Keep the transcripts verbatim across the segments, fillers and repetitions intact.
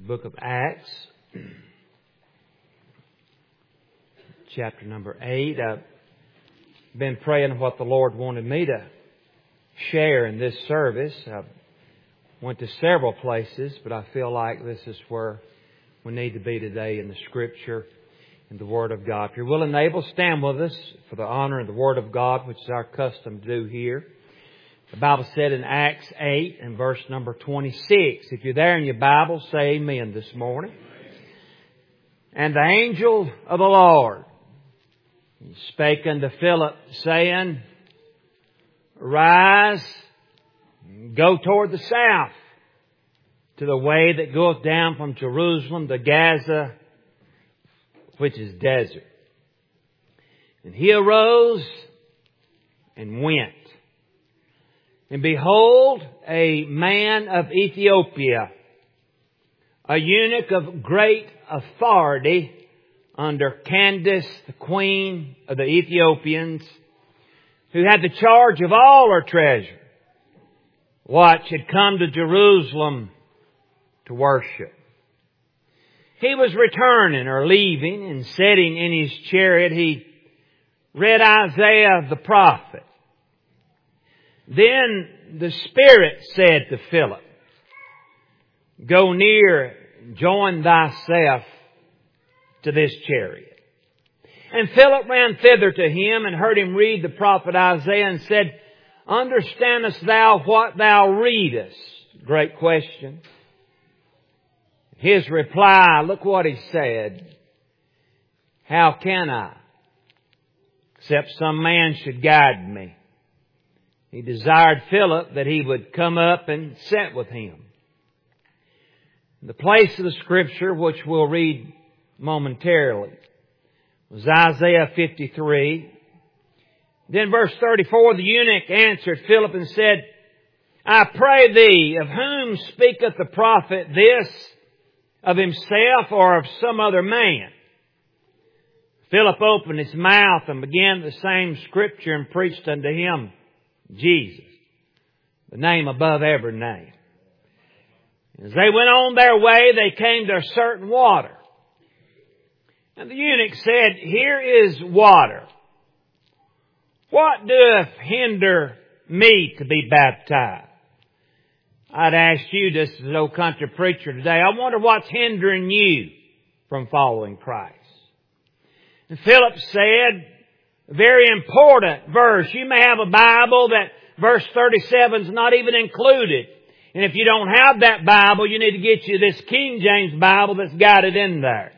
Book of Acts, chapter number eight. I've been praying what the Lord wanted me to share in this service. I went to several places, but I feel like this is where we need to be today in the Scripture and the Word of God. If you're willing and able, stand with us for the honor of the Word of God, which is our custom to do here. The Bible said in Acts eight and verse number twenty-six. If you're there in your Bible, say amen this morning. And the angel of the Lord spake unto Philip, saying, Arise, go toward the south, to the way that goeth down from Jerusalem to Gaza, which is desert. And he arose and went. And behold, a man of Ethiopia, a eunuch of great authority under Candace, the queen of the Ethiopians, who had the charge of all her treasure, watch, had come to Jerusalem to worship. He was returning or leaving, and sitting in his chariot, he read Isaiah the prophet. Then the Spirit said to Philip, Go near, join thyself to this chariot. And Philip ran thither to him and heard him read the prophet Isaiah and said, Understandest thou what thou readest? Great question. His reply, look what he said. How can I? Except some man should guide me. He desired Philip that he would come up and sit with him. The place of the Scripture, which we'll read momentarily, was Isaiah fifty-three. Then verse thirty-four, the eunuch answered Philip and said, I pray thee, of whom speaketh the prophet this, of himself or of some other man? Philip opened his mouth and began the same Scripture and preached unto him Jesus, the name above every name. As they went on their way, they came to a certain water. And the eunuch said, Here is water. What doth hinder me to be baptized? I'd ask you, just as an old country preacher today, I wonder what's hindering you from following Christ. And Philip said, a very important verse. You may have a Bible that verse thirty-seven is not even included. And if you don't have that Bible, you need to get you this King James Bible that's got it in there.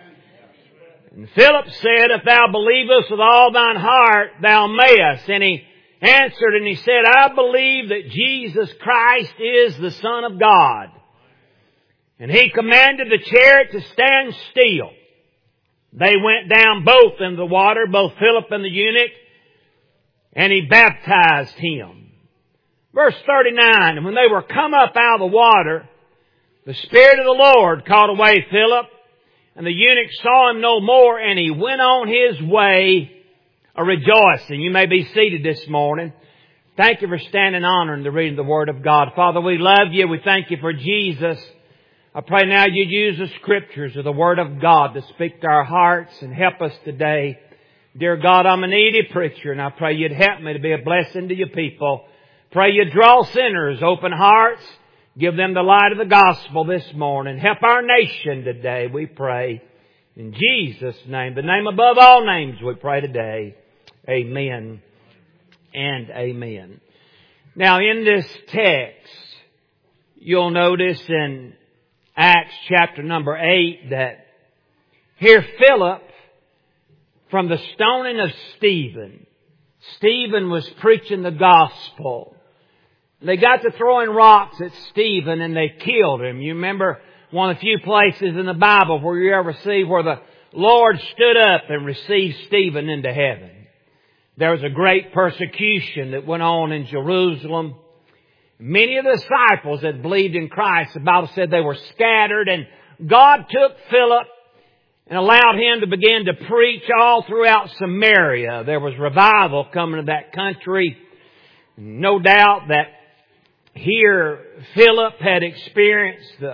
And Philip said, If thou believest with all thine heart, thou mayest. And he answered and he said, I believe that Jesus Christ is the Son of God. And he commanded the chariot to stand still. They went down both in the water, both Philip and the eunuch, and he baptized him. Verse thirty-nine, and when they were come up out of the water, the Spirit of the Lord caught away Philip, and the eunuch saw him no more, and he went on his way a rejoicing. You may be seated this morning. Thank you for standing honoring the reading of the Word of God. Father, we love you. We thank you for Jesus. I pray now you'd use the Scriptures of the Word of God to speak to our hearts and help us today. Dear God, I'm a needy preacher, and I pray you'd help me to be a blessing to your people. Pray you'd draw sinners, open hearts, give them the light of the gospel this morning. Help our nation today, we pray. In Jesus' name, the name above all names, we pray today. Amen and amen. Now, in this text, you'll notice in Acts chapter number eight that here Philip, from the stoning of Stephen, Stephen was preaching the gospel. They got to throwing rocks at Stephen and they killed him. You remember one of the few places in the Bible where you ever see where the Lord stood up and received Stephen into heaven. There was a great persecution that went on in Jerusalem. Many of the disciples that believed in Christ, the Bible said they were scattered, and God took Philip and allowed him to begin to preach all throughout Samaria. There was revival coming to that country. No doubt that here Philip had experienced the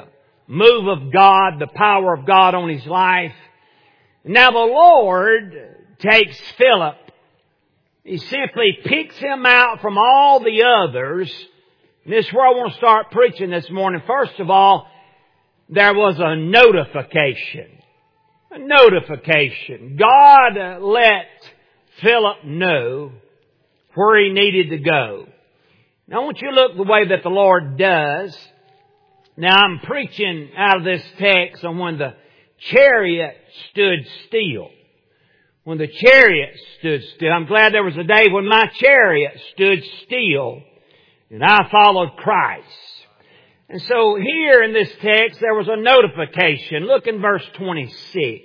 move of God, the power of God on his life. Now the Lord takes Philip. He simply picks him out from all the others. And this is where I want to start preaching this morning. First of all, there was a notification. A notification. God let Philip know where he needed to go. Now I want you to look the way that the Lord does. Now I'm preaching out of this text on when the chariot stood still. When the chariot stood still. I'm glad there was a day when my chariot stood still and I followed Christ. And so here in this text there was a notification. Look in verse twenty-six.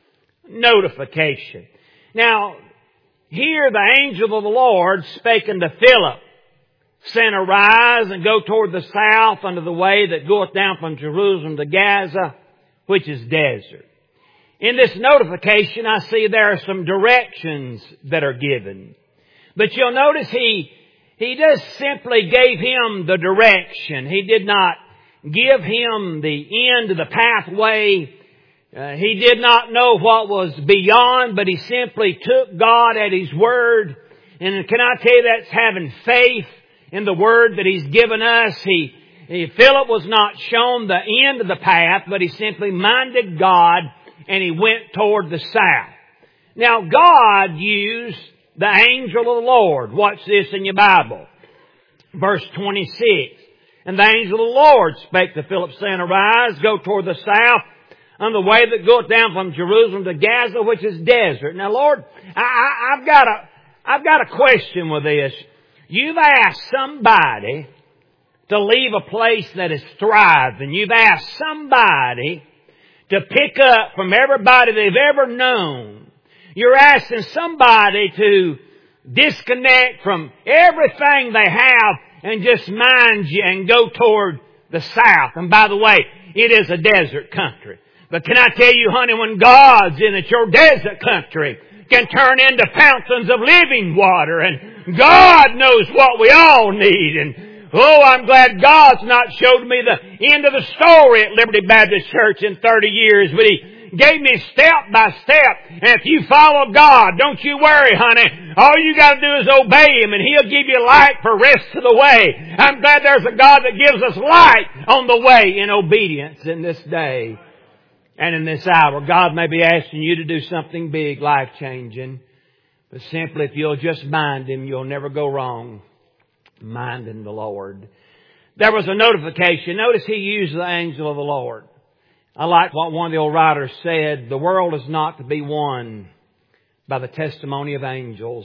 Notification. Now, here the angel of the Lord spake unto Philip, saying, Arise and go toward the south unto the way that goeth down from Jerusalem to Gaza, which is desert. In this notification, I see there are some directions that are given. But you'll notice he, he just simply gave him the direction. He did not give him the end of the pathway. Uh, he did not know what was beyond, but he simply took God at His word. And can I tell you, that's having faith in the word that He's given us. He, he Philip was not shown the end of the path, but he simply minded God and he went toward the south. Now God used the angel of the Lord. Watch this in your Bible. Verse twenty-six. And the angel of the Lord spake to Philip, saying, Arise, go toward the south, on the way that goeth down from Jerusalem to Gaza, which is desert. Now Lord, I, I, I've got a, I've got a question with this. You've asked somebody to leave a place that is thriving. You've asked somebody to pick up from everybody they've ever known. You're asking somebody to disconnect from everything they have and just mind you and go toward the south. And by the way, it is a desert country. But can I tell you, honey, when God's in it, your desert country can turn into fountains of living water. And God knows what we all need. And oh, I'm glad God's not showed me the end of the story at Liberty Baptist Church in thirty years. But He gave me step by step. And if you follow God, don't you worry, honey. All you got to do is obey Him and He'll give you light for the rest of the way. I'm glad there's a God that gives us light on the way in obedience in this day. And in this hour, God may be asking you to do something big, life-changing. But simply, if you'll just mind Him, you'll never go wrong minding the Lord. There was a notification. Notice He used the angel of the Lord. I like what one of the old writers said. The world is not to be won by the testimony of angels,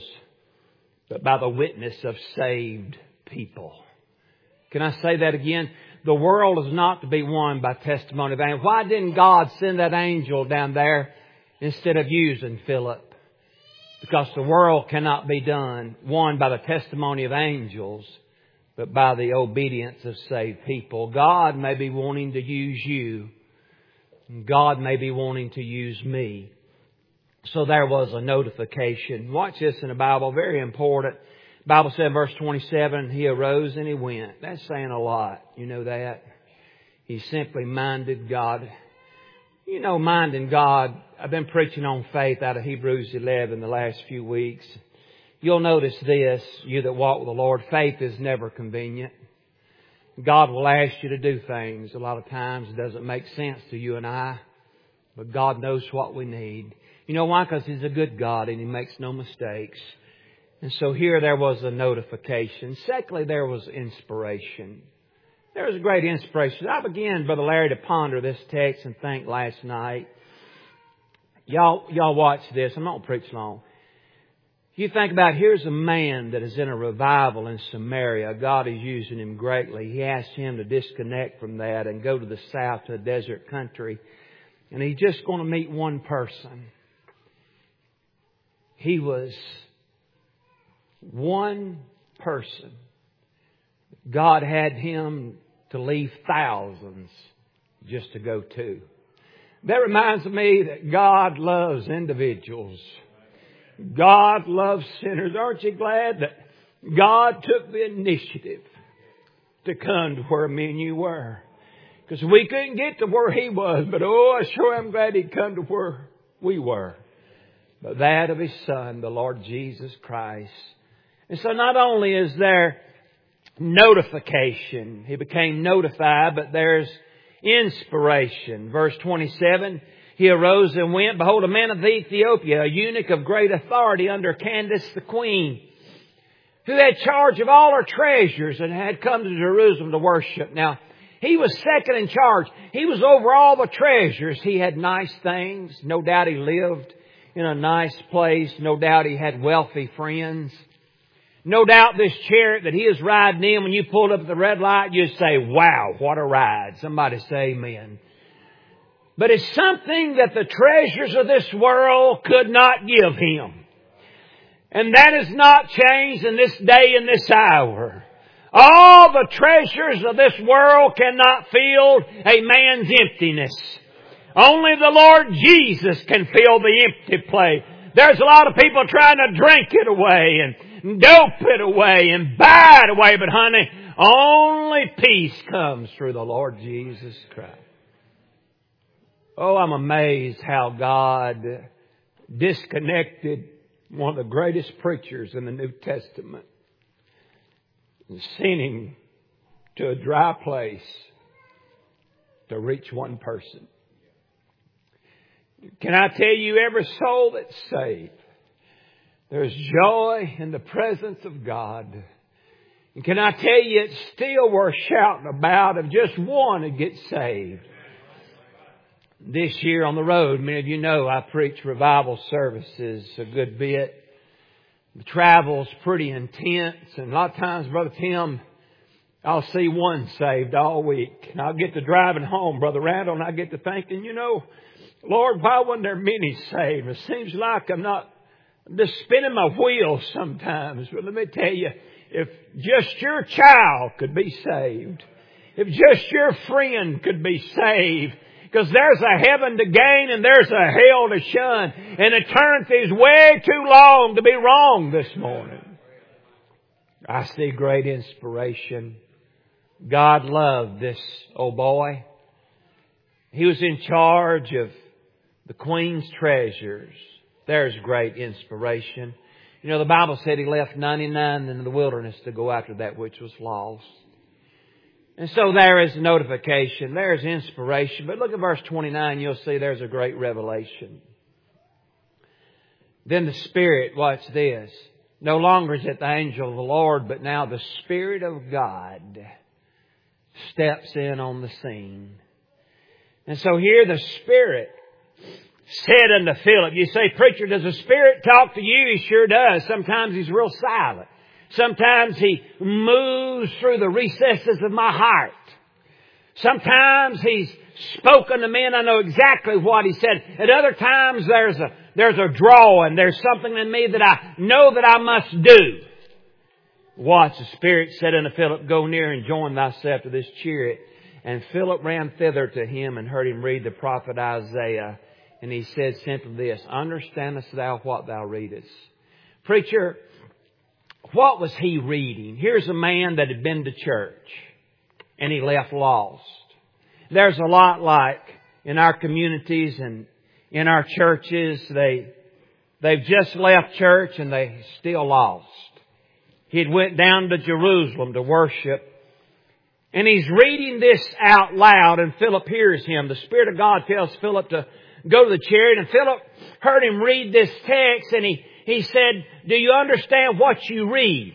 but by the witness of saved people. Can I say that again? The world is not to be won by testimony of angels. Why didn't God send that angel down there instead of using Philip? Because the world cannot be done, won by the testimony of angels, but by the obedience of saved people. God may be wanting to use you. God may be wanting to use me. So there was a notification. Watch this in the Bible, very important. The Bible said in verse twenty-seven, He arose and He went. That's saying a lot. You know that? He simply minded God. You know, minding God. I've been preaching on faith out of Hebrews eleven the last few weeks. You'll notice this, you that walk with the Lord, faith is never convenient. God will ask you to do things. A lot of times it doesn't make sense to you and I. But God knows what we need. You know why? Because He's a good God and He makes no mistakes. And so here there was a notification. Secondly, there was inspiration. There was a great inspiration. I began, Brother Larry, to ponder this text and think last night. Y'all, y'all watch this. I'm not going to preach long. You think about, here's a man that is in a revival in Samaria. God is using him greatly. He asked him to disconnect from that and go to the south to a desert country. And he's just going to meet one person. He was one person. God had him to leave thousands just to go to. That reminds me that God loves individuals. God loves sinners. Aren't you glad that God took the initiative to come to where me and you were? Because we couldn't get to where He was. But oh, I sure am glad He'd come to where we were. But that of His Son, the Lord Jesus Christ. And so not only is there notification, He became notified, but there's inspiration. Verse twenty-seven, He arose and went. Behold, a man of Ethiopia, a eunuch of great authority under Candace the queen, who had charge of all her treasures and had come to Jerusalem to worship. Now, he was second in charge. He was over all the treasures. He had nice things. No doubt he lived in a nice place. No doubt he had wealthy friends. No doubt this chariot that he is riding in, when you pulled up at the red light, you'd say, wow, what a ride. Somebody say amen. But it's something that the treasures of this world could not give him. And that has not changed in this day and this hour. All the treasures of this world cannot fill a man's emptiness. Only the Lord Jesus can fill the empty place. There's a lot of people trying to drink it away and dope it away and buy it away. But honey, only peace comes through the Lord Jesus Christ. Oh, I'm amazed how God disconnected one of the greatest preachers in the New Testament and sent him to a dry place to reach one person. Can I tell you, every soul that's saved, there's joy in the presence of God. And can I tell you, it's still worth shouting about if just one would get saved. This year on the road, many of you know I preach revival services a good bit. The travel's pretty intense, and a lot of times, Brother Tim, I'll see one saved all week. And I'll get to driving home, Brother Randall, and I get to thinking, you know, Lord, why wasn't there many saved? It seems like I'm not I'm just spinning my wheels sometimes. But let me tell you, if just your child could be saved, if just your friend could be saved, because there's a heaven to gain and there's a hell to shun. And eternity is way too long to be wrong this morning. I see great inspiration. God loved this old boy. He was in charge of the queen's treasures. There's great inspiration. You know, the Bible said he left ninety-nine in the wilderness to go after that which was lost. And so there is notification. There's inspiration. But look at verse twenty-nine. You'll see there's a great revelation. Then the Spirit, watch this. No longer is it the angel of the Lord, but now the Spirit of God steps in on the scene. And so here the Spirit said unto Philip. You say, preacher, does the Spirit talk to you? He sure does. Sometimes He's real silent. Sometimes He moves through the recesses of my heart. Sometimes He's spoken to me and I know exactly what He said. At other times there's a, there's a drawing. There's something in me that I know that I must do. Watch, the Spirit said unto Philip, go near and join thyself to this chariot. And Philip ran thither to him and heard him read the prophet Isaiah. And he said simply this, understandest thou what thou readest? Preacher, what was he reading? Here's a man that had been to church and he left lost. There's a lot like in our communities and in our churches, they, they've just left church and they still lost. He'd went down to Jerusalem to worship. And he's reading this out loud and Philip hears him. The Spirit of God tells Philip to go to the chariot. And Philip heard him read this text and he, he said, do you understand what you read?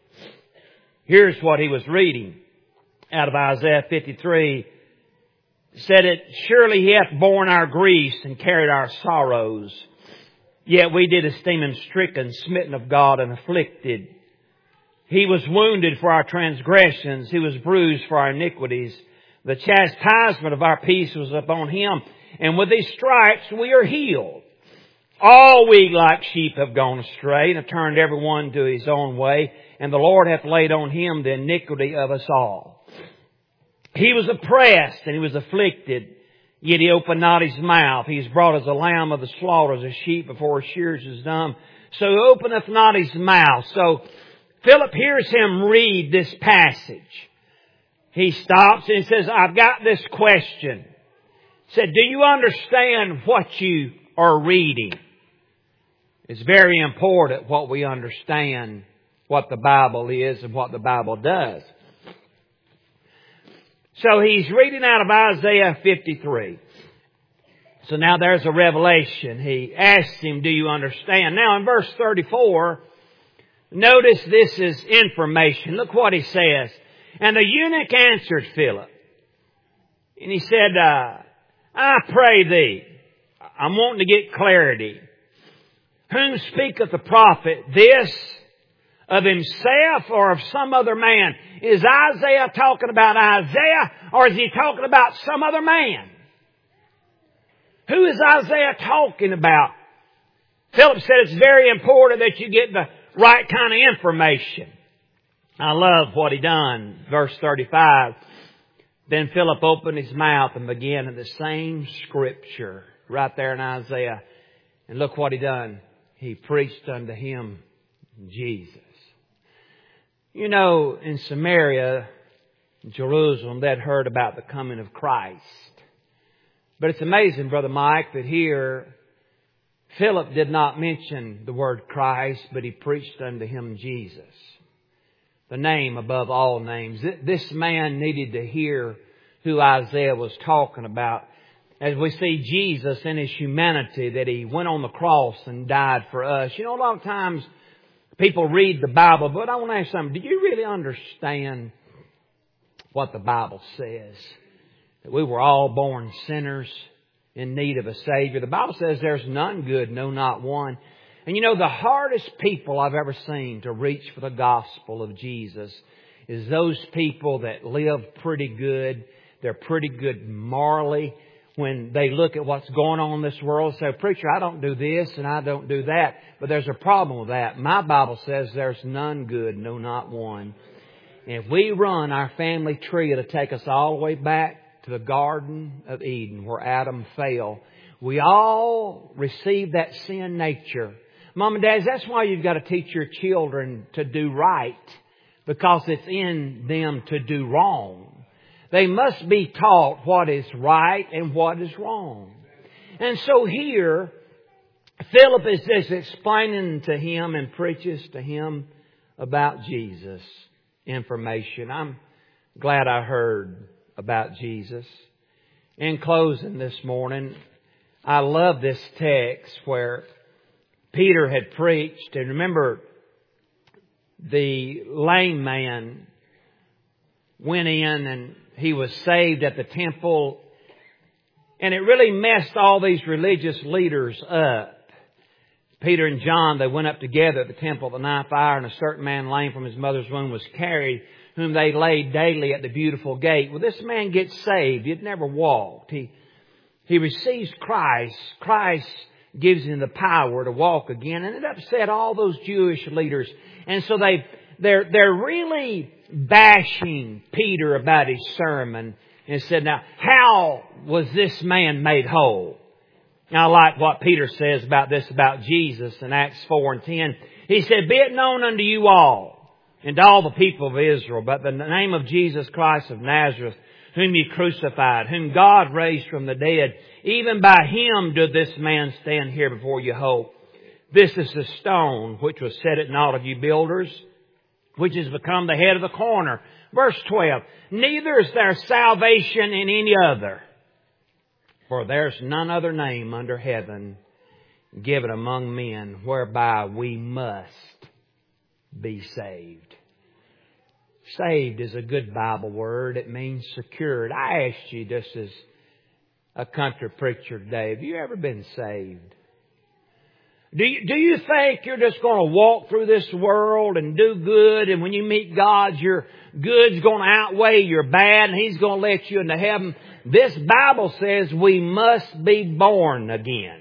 Here's what he was reading out of Isaiah fifty-three. Said it, surely He hath borne our griefs and carried our sorrows. Yet we did esteem Him stricken, smitten of God and afflicted. He was wounded for our transgressions. He was bruised for our iniquities. The chastisement of our peace was upon Him. And with His stripes we are healed. All we like sheep have gone astray and have turned every one to his own way. And the Lord hath laid on Him the iniquity of us all. He was oppressed and He was afflicted. Yet He opened not His mouth. He is brought as a lamb of the slaughter, as a sheep before his shears is dumb. So He openeth not His mouth. So Philip hears him read this passage. he stops and he says, I've got this question. He said, do you understand what you are reading? It's very important what we understand, what the Bible is and what the Bible does. So he's reading out of Isaiah fifty-three. So now there's a revelation. He asks him, do you understand? Now in verse thirty-four, notice this is information. Look what he says. And the eunuch answered Philip. And he said, uh, I pray thee, I'm wanting to get clarity. Whom speaketh the prophet? This of himself or of some other man? Is Isaiah talking about Isaiah or is he talking about some other man? Who is Isaiah talking about? Philip said it's very important that you get the right kind of information. I love what he done. Verse thirty-five. Then Philip opened his mouth and began in the same scripture right there in Isaiah. And look what he done. He preached unto him Jesus. You know, in Samaria, Jerusalem, they'd heard about the coming of Christ. But it's amazing, Brother Mike, that here Philip did not mention the word Christ, but he preached unto him Jesus. The name above all names. This man needed to hear who Isaiah was talking about. As we see Jesus in His humanity, that He went on the cross and died for us. You know, a lot of times people read the Bible, but I want to ask something. Do you really understand what the Bible says? That we were all born sinners in need of a Savior. The Bible says there's none good, no, not one. And you know, the hardest people I've ever seen to reach for the gospel of Jesus is those people that live pretty good. They're pretty good morally. When they look at what's going on in this world, say, preacher, I don't do this and I don't do that. But there's a problem with that. My Bible says there's none good, no, not one. And if we run our family tree, it'll take us all the way back to the Garden of Eden where Adam fell. We all receive that sin nature. Mom and Dad, that's why you've got to teach your children to do right. Because it's in them to do wrong. They must be taught what is right and what is wrong. And so here, Philip is just explaining to him and preaches to him about Jesus information. I'm glad I heard about Jesus. In closing this morning, I love this text where Peter had preached. And remember, the lame man went in and he was saved at the temple. And it really messed all these religious leaders up. Peter and John, they went up together at the temple at the ninth hour, and a certain man lame from his mother's womb was carried, whom they laid daily at the beautiful gate. Well, this man gets saved. He'd never walked. He, he receives Christ. Christ gives him the power to walk again. And it upset all those Jewish leaders. And so they, they're, they're really bashing Peter about his sermon and said, now, how was this man made whole? Now, I like what Peter says about this, about Jesus in Acts four and ten. He said, be it known unto you all and to all the people of Israel, but the name of Jesus Christ of Nazareth, whom you crucified, whom God raised from the dead, even by Him did this man stand here before you whole. This is the stone which was set at naught of you builders, which has become the head of the corner. Verse twelve, neither is there salvation in any other, for there's none other name under heaven given among men whereby we must be saved. Saved is a good Bible word. It means secured. I asked you just as a country preacher today, have you ever been saved? Do you, do you think you're just going to walk through this world and do good, and when you meet God, your good's going to outweigh your bad and He's going to let you into heaven? This Bible says we must be born again.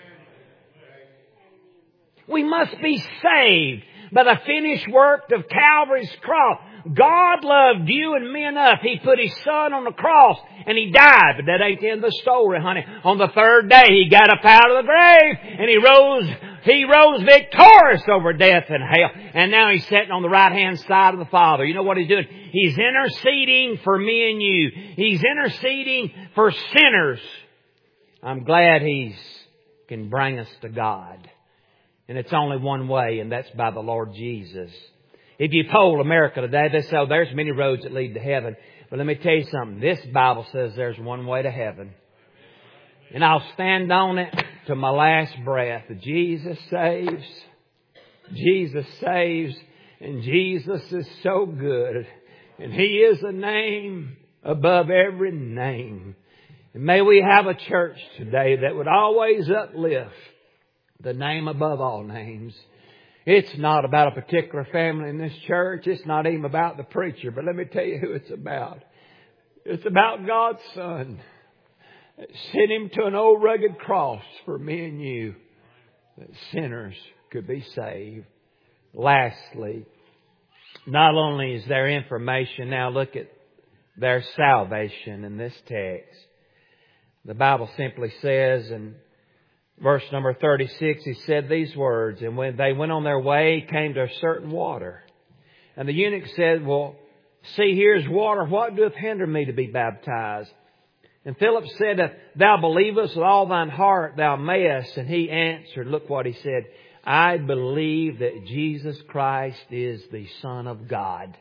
We must be saved by the finished work of Calvary's cross. God loved you and me enough. He put His Son on the cross and He died. But that ain't the end of the story, honey. On the third day, He got up out of the grave and He rose He rose victorious over death and hell. And now He's sitting on the right-hand side of the Father. You know what He's doing? He's interceding for me and you. He's interceding for sinners. I'm glad He can bring us to God. And it's only one way, and that's by the Lord Jesus. If you poll America today, they say, oh, there's many roads that lead to heaven. But let me tell you something. This Bible says there's one way to heaven. And I'll stand on it to my last breath. Jesus saves. Jesus saves. And Jesus is so good. And He is a name above every name. And may we have a church today that would always uplift the name above all names. It's not about a particular family in this church. It's not even about the preacher. But let me tell you who it's about. It's about God's Son. Sent Him to an old rugged cross for me and you, that sinners could be saved. Lastly, not only is there information, now look at their salvation in this text. The Bible simply says in verse number thirty-six, He said these words, and when they went on their way, came to a certain water. And the eunuch said, well, see, here's water. What doth hinder me to be baptized? And Philip said, if thou believest with all thine heart, thou mayest. And he answered, look what he said, I believe that Jesus Christ is the Son of God.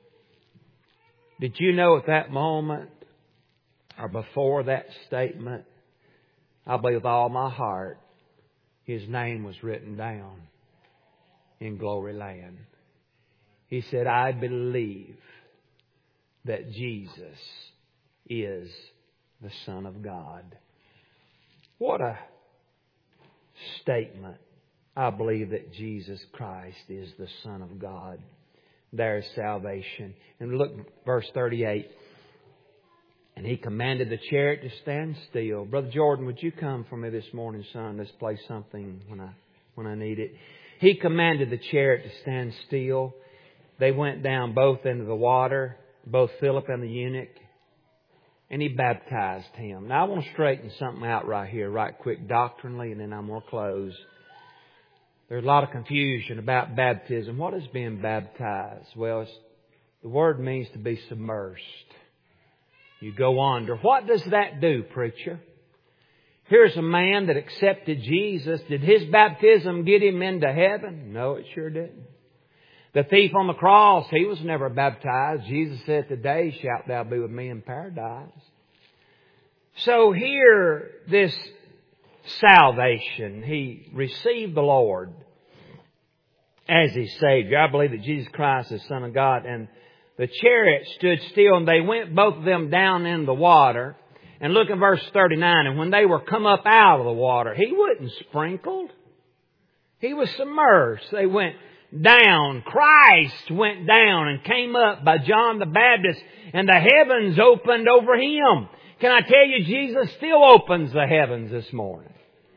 Did you know at that moment, or before that statement, I believe with all my heart, His name was written down in glory land. He said, I believe that Jesus is the Son of God. What a statement. I believe that Jesus Christ is the Son of God. There's salvation. And look, verse thirty-eight. And He commanded the chariot to stand still. Brother Jordan, would you come for me this morning, son? Let's play something when I when I need it. He commanded the chariot to stand still. They went down both into the water, both Philip and the eunuch. And He baptized him. Now I want to straighten something out right here, right quick doctrinally, and then I'm going to close. There's a lot of confusion about baptism. What is being baptized? Well, it's, the word means to be submersed. You go under. What does that do, preacher? Here's a man that accepted Jesus. Did his baptism get him into heaven? No, it sure didn't. The thief on the cross, he was never baptized. Jesus said, today shalt thou be with me in paradise. So here, this salvation, he received the Lord as his Savior. I believe that Jesus Christ is the Son of God. And the chariot stood still, and they went both of them down in the water. And look at verse thirty-nine. And when they were come up out of the water, He wasn't sprinkled. He was submerged. They went down. Christ went down and came up by John the Baptist, and the heavens opened over Him. Can I tell you, Jesus still opens the heavens this morning.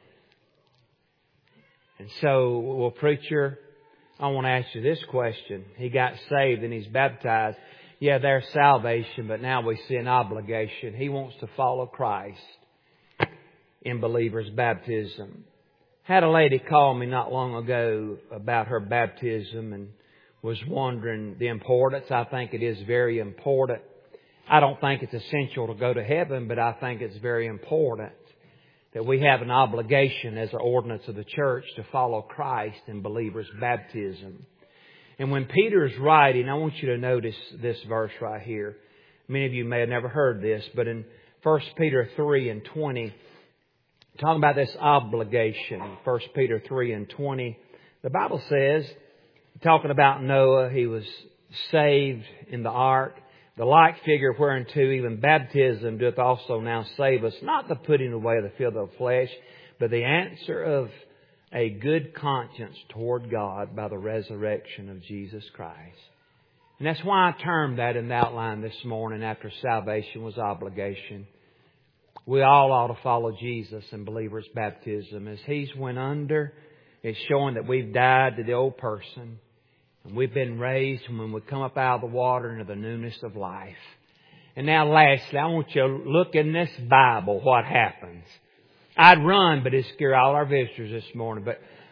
And so, well, preacher, I want to ask you this question. He got saved and he's baptized. Yeah, there's salvation, but now we see an obligation. He wants to follow Christ in believers' baptism. Had a lady call me not long ago about her baptism and was wondering the importance. I think it is very important. I don't think it's essential to go to heaven, but I think it's very important that we have an obligation as an ordinance of the church to follow Christ in believers' baptism. And when Peter is writing, I want you to notice this verse right here. Many of you may have never heard this, but in First Peter three and twenty, talking about this obligation, First Peter three and twenty, the Bible says, talking about Noah, he was saved in the ark. The like figure whereunto even baptism doth also now save us, not the putting away of the filth of the flesh, but the answer of a good conscience toward God by the resurrection of Jesus Christ. And that's why I termed that in the outline this morning after salvation was obligation. We all ought to follow Jesus in believers' baptism. As He's went under, it's showing that we've died to the old person. And we've been raised when we come up out of the water into the newness of life. And now lastly, I want you to look in this Bible what happens. I'd run, but it'd scare all our visitors this morning. But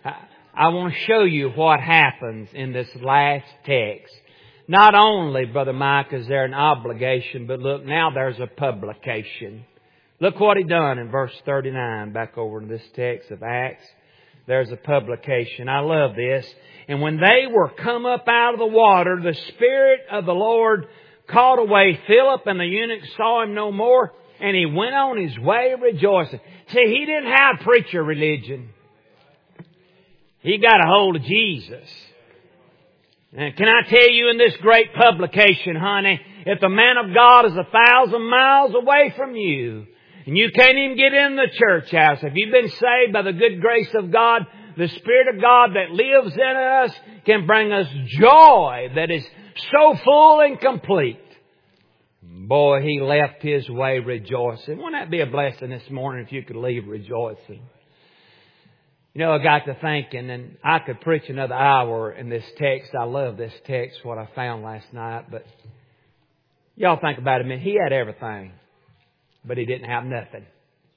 I, I want to show you what happens in this last text. Not only, Brother Mike, is there an obligation, but look, now there's a publication. Look what He done in verse thirty-nine, back over in this text of Acts. There's a publication. I love this. And when they were come up out of the water, the Spirit of the Lord called away Philip, and the eunuch saw Him no more, and he went on his way rejoicing. See, he didn't have preacher religion. He got a hold of Jesus. And can I tell you, in this great publication, honey, if the man of God is a thousand miles away from you, and you can't even get in the church house, if you've been saved by the good grace of God, the Spirit of God that lives in us can bring us joy that is so full and complete. Boy, he left his way rejoicing. Wouldn't that be a blessing this morning if you could leave rejoicing? You know, I got to thinking, and I could preach another hour in this text. I love this text, what I found last night. But y'all think about it a minute. He had everything, but he didn't have nothing.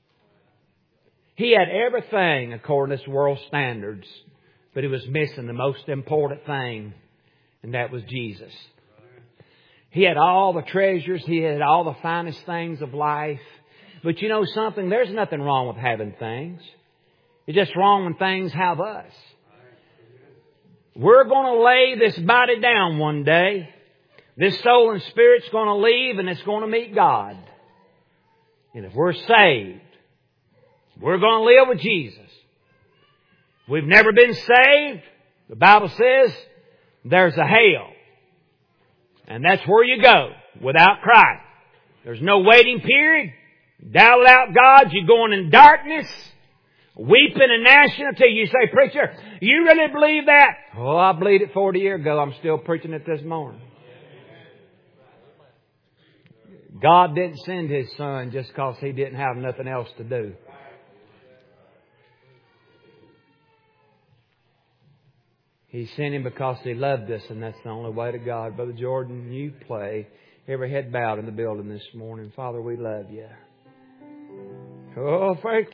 He had everything according to this world's standards, but he was missing the most important thing, and that was Jesus. He had all the treasures. He had all the finest things of life. But you know something? There's nothing wrong with having things. It's just wrong when things have us. We're going to lay this body down one day. This soul and spirit's going to leave, and it's going to meet God. And if we're saved, we're going to live with Jesus. If we've never been saved, the Bible says there's a hell. And that's where you go without Christ. There's no waiting period. You die without God, you're going in darkness, weeping and gnashing until you say, preacher, you really believe that? Oh, I believed it forty years ago. I'm still preaching it this morning. God didn't send His Son just because He didn't have nothing else to do. He sent Him because He loved us, and that's the only way to God. Brother Jordan, you play. Every head bowed in the building this morning. Father, we love You. Oh, thank